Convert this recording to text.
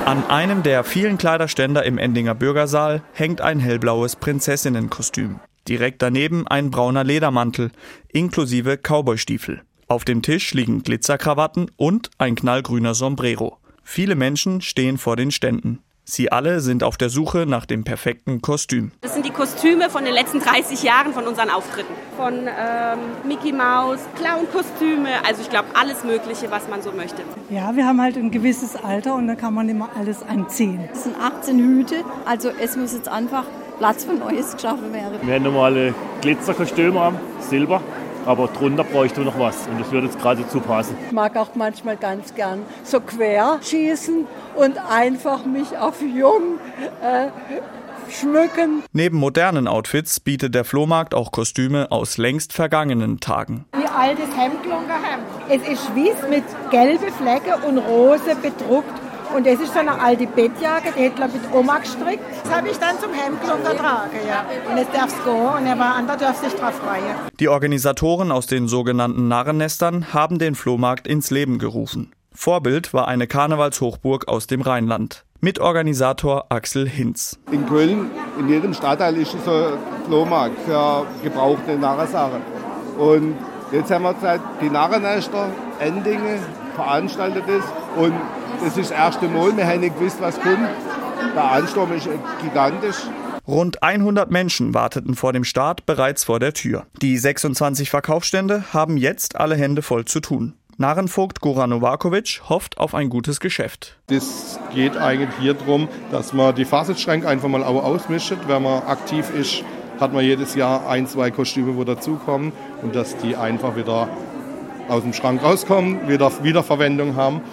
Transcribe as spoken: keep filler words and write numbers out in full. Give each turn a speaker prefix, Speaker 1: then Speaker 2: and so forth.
Speaker 1: An einem der vielen Kleiderständer im Endinger Bürgersaal hängt ein hellblaues Prinzessinnenkostüm. Direkt daneben ein brauner Ledermantel, inklusive Cowboystiefel. Auf dem Tisch liegen Glitzerkrawatten und ein knallgrüner Sombrero. Viele Menschen stehen vor den Ständen. Sie alle sind auf der Suche nach dem perfekten Kostüm.
Speaker 2: Das sind die Kostüme von den letzten dreißig Jahren von unseren Auftritten. Von ähm, Mickey Mouse, Clown-Kostüme, also ich glaube alles Mögliche, was man so möchte.
Speaker 3: Ja, wir haben halt ein gewisses Alter und da kann man immer alles anziehen.
Speaker 4: Es sind achtzehn Hüte, also es muss jetzt einfach Platz für Neues geschaffen werden.
Speaker 5: Wir haben normale Glitzerkostüme am Silber. Aber drunter bräuchte noch was und das würde jetzt gerade dazu passen.
Speaker 6: Ich mag auch manchmal ganz gern so quer schießen und einfach mich auf jung äh, schmücken.
Speaker 1: Neben modernen Outfits bietet der Flohmarkt auch Kostüme aus längst vergangenen Tagen.
Speaker 7: Wie altes Hemdklungerhemd. Es ist weiß mit gelben Flecken und rose bedruckt. Und das ist so eine alte Bettjacke, die hat, glaube ich, mit Oma gestrickt. Das habe ich dann zum Hemdklunker getragen, ja. Und jetzt darf es gehen und der andere darf sich drauf freuen.
Speaker 1: Die Organisatoren aus den sogenannten Narrennestern haben den Flohmarkt ins Leben gerufen. Vorbild war eine Karnevalshochburg aus dem Rheinland. Mitorganisator Axel Hinz.
Speaker 8: In Köln, in jedem Stadtteil ist so ein Flohmarkt für gebrauchte Narrensachen. Und jetzt haben wir gesagt, die Narrennester Endingen veranstaltet es. Und das ist das erste Mal, wir haben nicht gewusst, was kommt. Der Ansturm ist gigantisch.
Speaker 1: Rund hundert Menschen warteten vor dem Start bereits vor der Tür. Die sechsundzwanzig Verkaufsstände haben jetzt alle Hände voll zu tun. Narrenvogt Goran Novakovic hofft auf ein gutes Geschäft.
Speaker 9: Es geht eigentlich hier darum, dass man die Faserschränke einfach mal ausmischt. Wenn man aktiv ist, hat man jedes Jahr ein, zwei Kostüme, wo dazukommen und dass die einfach wieder aus dem Schrank rauskommen, wieder Wiederverwendung haben.